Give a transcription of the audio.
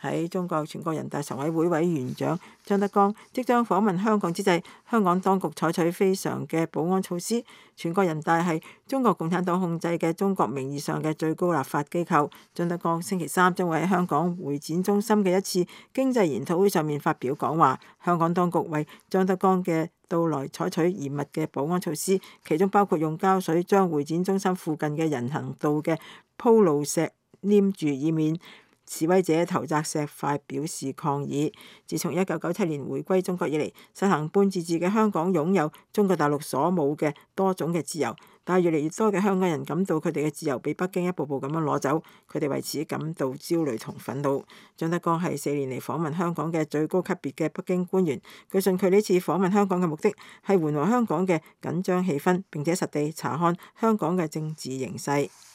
喺中國全國人大常委會委員長張德江即將訪問香港之際，香港當局採取非常嘅保安措施。全國人大係中國共產黨控制嘅中國名義上嘅最高立法機構。張德江星期三將會喺香港會展中心嘅一次經濟研討會上面發表講話。香港當局為張德江嘅到來採取嚴密嘅保安措施，其中包括用膠水將會展中心附近嘅人行道嘅鋪路石黏住，以免示威者投擲石塊表示抗議。自從1997年回歸中國以嚟，實行半自治嘅香港擁有中國大陸所冇嘅多種嘅自由，但係越嚟越多嘅香港人感到佢哋嘅自由被北京一步步咁樣攞走，佢哋為此感到焦慮同憤怒。張德江係4年嚟訪問香港嘅最高級別嘅北京官員，據信佢呢次訪問香港嘅目的係緩和香港嘅緊張氣氛，並且實地查看香港嘅政治形勢。